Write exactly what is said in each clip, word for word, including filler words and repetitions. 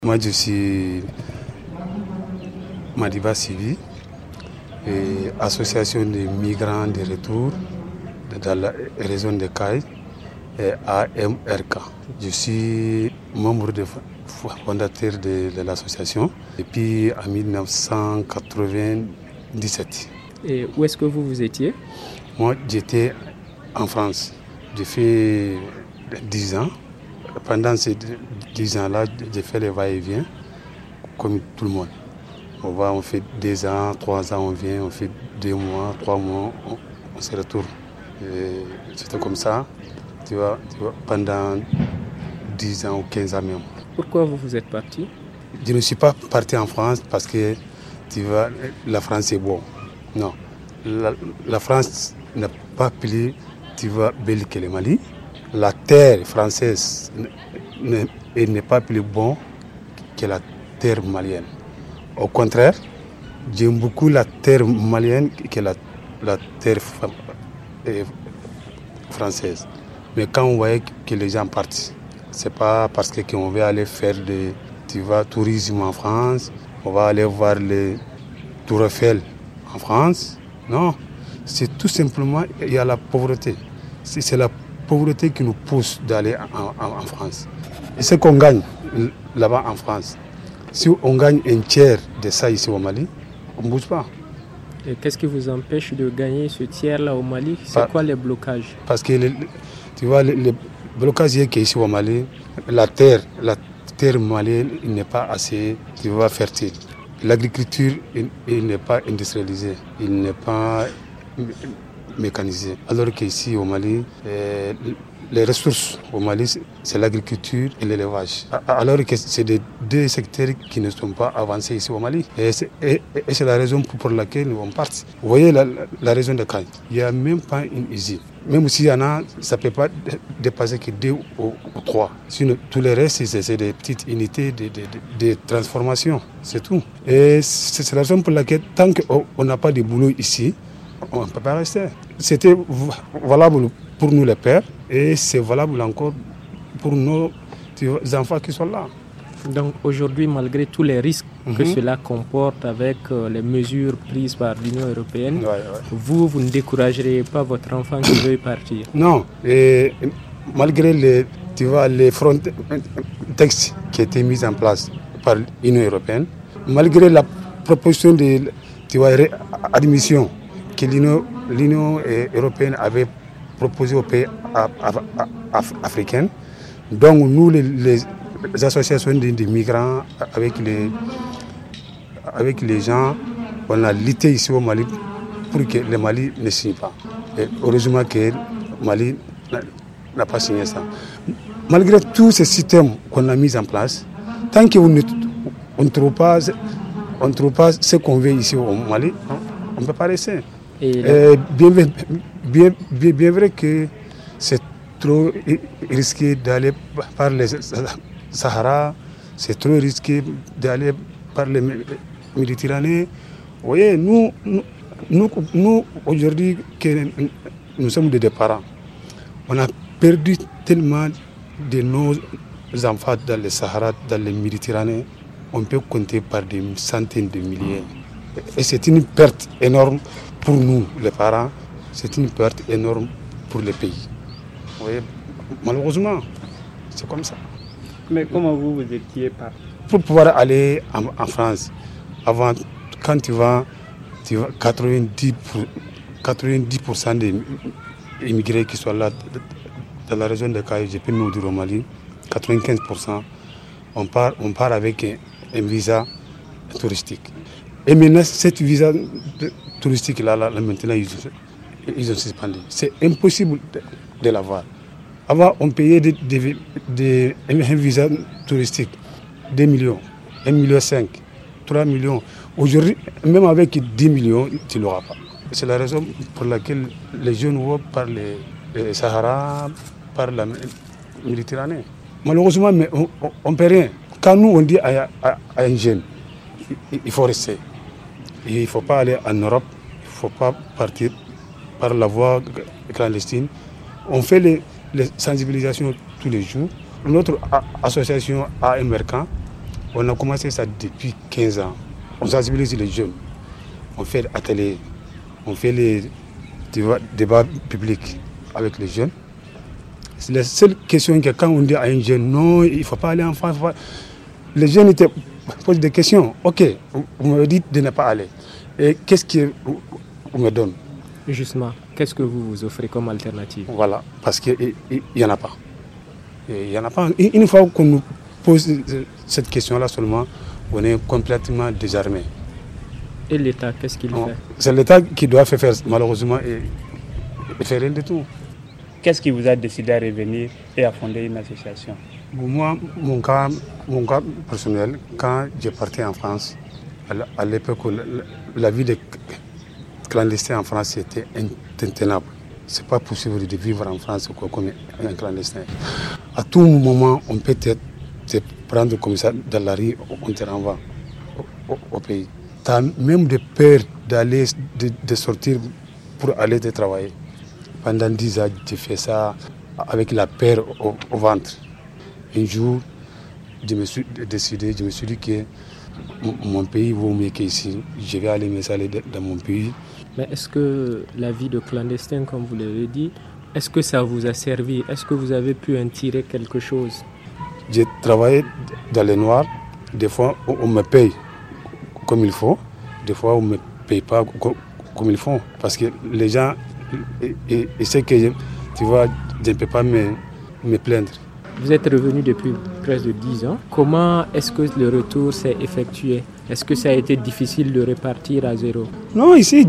Moi, je suis Madiba Sibi, et association des migrants de retour dans la région de Caille, A M R K. Je suis membre de, fondateur de, de l'association depuis en mille neuf cent quatre-vingt-dix-sept. Et où est-ce que vous vous étiez? Moi, j'étais en France. J'ai fait dix ans. Pendant ces dix ans-là, j'ai fait les va-et-vient comme tout le monde. On va, on fait deux ans, trois ans, on vient, on fait deux mois, trois mois, on, on se retourne. Et c'était comme ça, tu vois, tu vois, pendant dix ans ou quinze ans même. Pourquoi vous vous êtes parti? Je ne suis pas parti en France parce que, tu vois, la France est bon. Non, la, la France n'a pas plus, tu vois, belle que le Mali. La terre française n'est pas plus bonne que la terre malienne. Au contraire, j'aime beaucoup la terre malienne que la, la terre française. Mais quand on voyait que les gens partent, ce n'est pas parce qu'on veut aller faire du tu vois, tourisme en France, on va aller voir les Tour Eiffel en France. Non, c'est tout simplement, il y a la pauvreté. C'est, c'est la pauvreté qui nous pousse d'aller en, en, en France. Et ce qu'on gagne là-bas en France, si on gagne un tiers de ça ici au Mali, on ne bouge pas. Et qu'est-ce qui vous empêche de gagner ce tiers-là au Mali? C'est pas, quoi les blocages? Parce que, les, tu vois, les, les blocages qu'il y a ici au Mali, la terre, la terre malienne n'est pas assez, tu vois, fertile. L'agriculture, il, il n'est pas industrialisée, il n'est pas mécanisé. Alors qu'ici au Mali, eh, les ressources au Mali, c'est l'agriculture et l'élevage. Alors que c'est des deux secteurs qui ne sont pas avancés ici au Mali. Et c'est, et, et c'est la raison pour laquelle on part. Vous voyez la, la, la région de Caille, il n'y a même pas une usine. Même s'il y en a, ça ne peut pas dépasser que deux ou, ou trois. Sinon, tout le reste, c'est, c'est des petites unités de, de, de, de transformation. C'est tout. Et c'est, c'est la raison pour laquelle, tant qu'on n'a pas de boulot ici, on ne peut pas rester. C'était valable pour nous les pères et c'est valable encore pour nos enfants qui sont là. Donc aujourd'hui, malgré tous les risques mm-hmm. que cela comporte avec euh, les mesures prises par l'Union européenne, ouais, ouais. vous, vous ne découragerez pas votre enfant qui veut partir? Non, et malgré les, tu vois, les frontières textes qui étaient mis en place par l'Union européenne, malgré la proposition de tu vois, admission que l'Union, l'Union européenne avait proposé aux pays africains. Donc nous, les, les associations de, de migrants, avec les, avec les gens, on a lutté ici au Mali pour que le Mali ne signe pas. Et heureusement que le Mali n'a, n'a pas signé ça. Malgré tous ces systèmes qu'on a mis en place, tant qu'on ne on trouve pas, on trouve pas ce qu'on veut ici au Mali, on ne peut pas rester. Et euh, bien, bien, bien, bien vrai que c'est trop risqué d'aller par le Sahara, c'est trop risqué d'aller par le Méditerranée. Vous voyez, nous, nous, nous, nous aujourd'hui, que nous sommes des parents, on a perdu tellement de nos enfants dans le Sahara, dans le Méditerranée, on peut compter par des centaines de milliers. Et c'est une perte énorme pour nous, les parents, c'est une perte énorme pour le pays. Vous voyez, malheureusement, c'est comme ça. Mais comment vous, vous étiez parti? Pour pouvoir aller en, en France, avant, quand tu vas, tu vas quatre-vingt-dix pour cent des immigrés qui sont là, dans la région de Caille, je peux nous dire au Mali, quatre-vingt-quinze pour cent, on part, on part avec un, un visa touristique. Et maintenant, cette visa touristique-là, là, là, maintenant, ils, ils ont suspendu. C'est impossible de, de l'avoir. Avant, on payait des, des, des, un visa touristique, deux millions, un million cinq, trois millions. Aujourd'hui, même avec dix millions, tu ne l'auras pas. C'est la raison pour laquelle les jeunes vont par le, le Sahara, par la Méditerranée. Malheureusement, mais on ne peut rien. Quand nous, on dit à, à, à un jeune, il faut rester. Il ne faut pas aller en Europe, il ne faut pas partir par la voie clandestine. On fait les, les sensibilisations tous les jours. Notre association A M R K, On a commencé ça depuis quinze ans. On sensibilise les jeunes. On fait des ateliers. On fait les débats publics avec les jeunes. C'est la seule question que quand on dit à un jeune, non, il ne faut pas aller en France. Pas... Les jeunes étaient, posent des questions. Ok, vous me dites de ne pas aller. Et qu'est-ce que vous me donne? Justement, qu'est-ce que vous vous offrez comme alternative? Voilà, parce qu'il n'y en a pas. Il y en a pas. Une fois qu'on nous pose cette question-là seulement, on est complètement désarmé. Et l'État, qu'est-ce qu'il fait? C'est l'État qui doit faire, faire malheureusement, et ne fait rien du tout. Qu'est-ce qui vous a décidé à revenir et à fonder une association? Moi, mon cas, mon cas personnel, quand j'ai parti en France, à l'époque, la, la vie des clandestins en France était intenable. Ce n'est pas possible de vivre en France comme un clandestin. À tout moment, on peut te, te prendre comme ça dans la rue, on te renvoie au, au, au pays. Tu as même de peur d'aller, de, de sortir pour aller te travailler. Pendant dix ans, j'ai fait ça avec la peur au, au ventre. Un jour, je me suis décidé, je me suis dit que mon pays vaut mieux qu'ici. Je vais aller m'installer dans mon pays. Mais est-ce que la vie de clandestin, comme vous l'avez dit, est-ce que ça vous a servi? Est-ce que vous avez pu en tirer quelque chose? J'ai travaillé dans le noir. Des fois, on me paye comme il faut. Des fois, on ne me paye pas comme il faut. Parce que les gens, ils savent que, tu vois, je ne peux pas me, me plaindre. Vous êtes revenu depuis presque dix ans. Comment est-ce que le retour s'est effectué? Est-ce que ça a été difficile de repartir à zéro? Non, ici,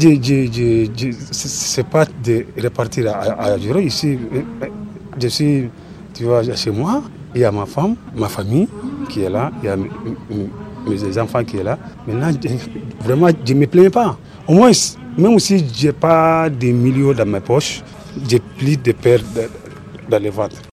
ce n'est pas de repartir à, à zéro. Ici, je suis, tu vois, chez moi. Il y a ma femme, ma famille qui est là. Il y a mes, mes enfants qui sont là. Maintenant, vraiment, je ne me plains pas. Au moins, même si je n'ai pas de millions dans mes poches, j'ai plus de peur dans le ventre.